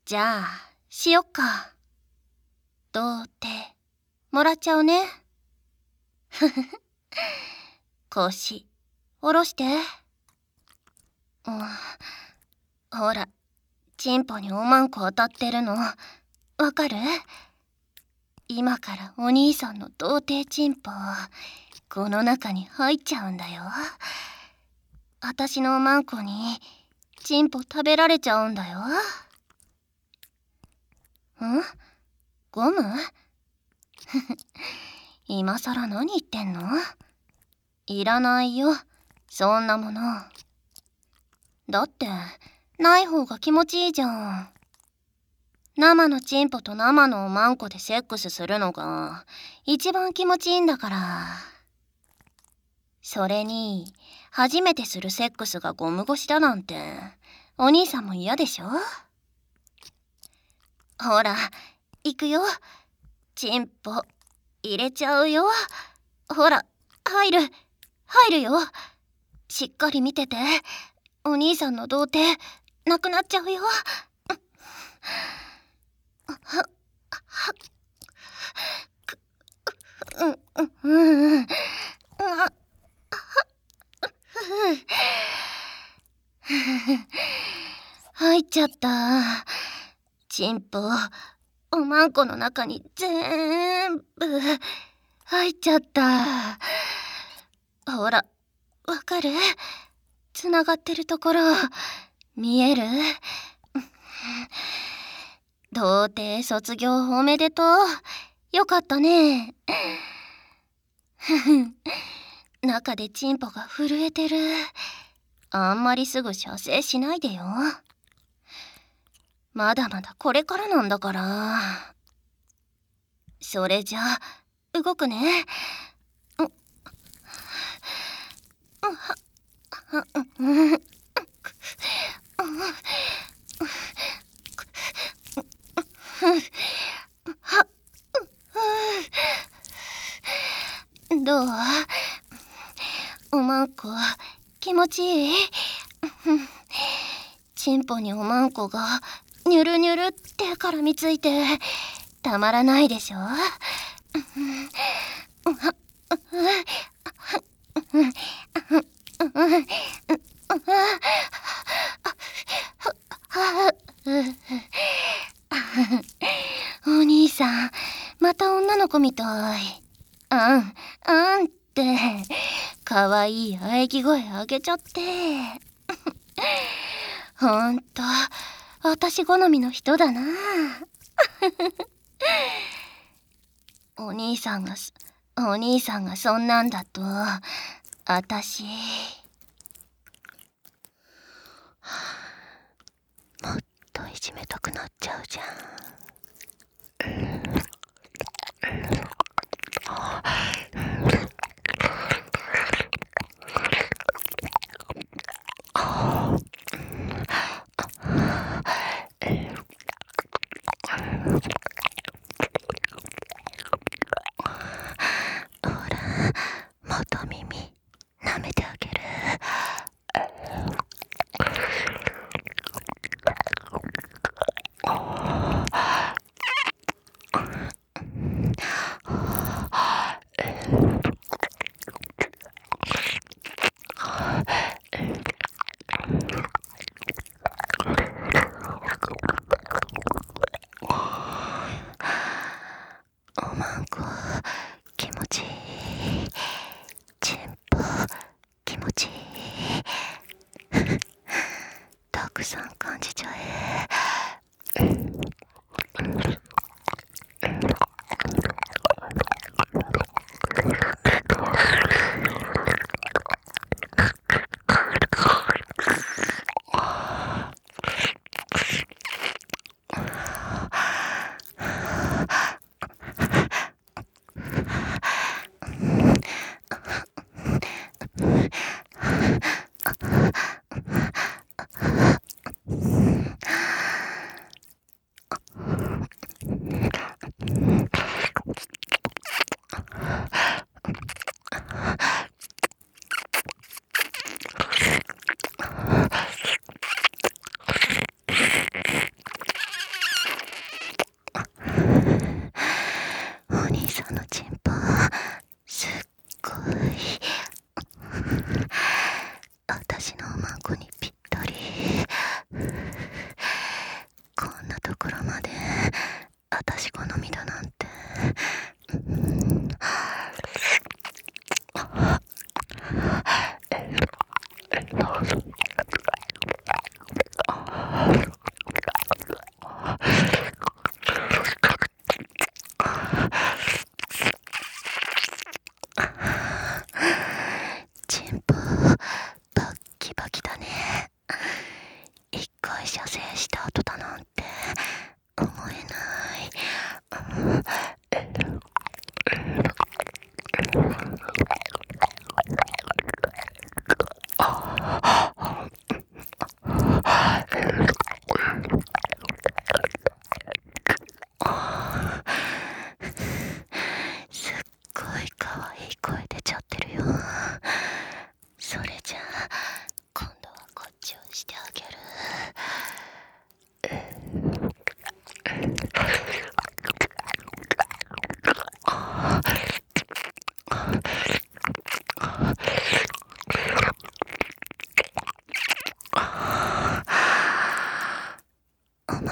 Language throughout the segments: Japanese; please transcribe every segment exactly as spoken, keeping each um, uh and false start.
じゃあしよっか。童貞もらっちゃうね。ふふふ。腰下ろして。うん、ほら、チンポにおまんこ当たってるのわかる？今からお兄さんの童貞チンポこの中に入っちゃうんだよ。あたしのおまんこにチンポ食べられちゃうんだよ。ん？ゴム？今さら何言ってんの？いらないよ、そんなもの。だってない方が気持ちいいじゃん。生のチンポと生のおまんこでセックスするのが一番気持ちいいんだから。それに初めてするセックスがゴム越しだなんてお兄さんも嫌でしょ？ほら、行くよ。チンポ入れちゃうよ。ほら、入る入るよ。しっかり見てて。お兄さんの童貞なくなっちゃうよ。うんうんうん。入っちゃった。チンポおまんこの中に全部入っちゃった。ほら、わかる？つながってるところ見える？童貞卒業おめでとう。よかったね。中でチンポが震えてる。あんまりすぐ射精しないでよ。まだまだこれからなんだから。それじゃあ動くね。どう？おまんこ気持ちいい？チンポにおまんこがニュルニュルって絡みついてたまらないでしょ？お兄さんまた女の子みたい。あんあんってかわいい喘ぎ声あげちゃって。ほんと私好みの人だな。お兄さんがお兄さんがそんなんだとあたしもっといじめたくなっちゃうじゃん。ほら、元耳舐めてあげる。おまんこ気持ちいい。チンポ気持ちいい。たくさん感じちゃえ。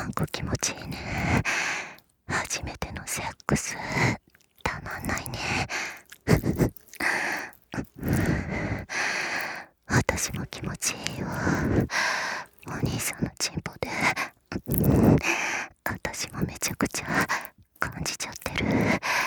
んこ気持ちいいね。初めてのセックスたまんないね。私も気持ちいいよ。お兄さんのチンポで私もめちゃくちゃ感じちゃってる。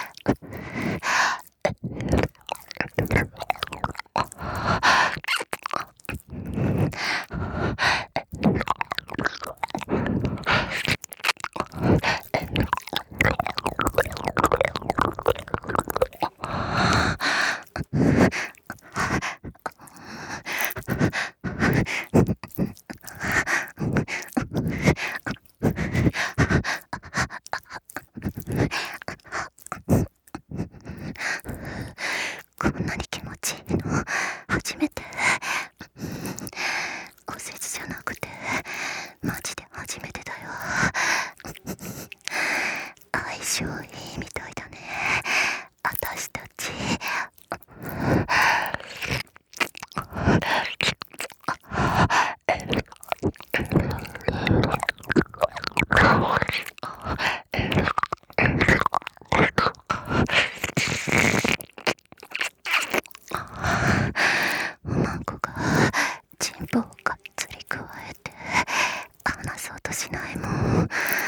こんなに気持ちいいの初めて。おせちじゃなくてマジで初めてだよ。相性いいみたいだね、私たち。おまんこがチンポをがっつりくわえて離そうとしないもん。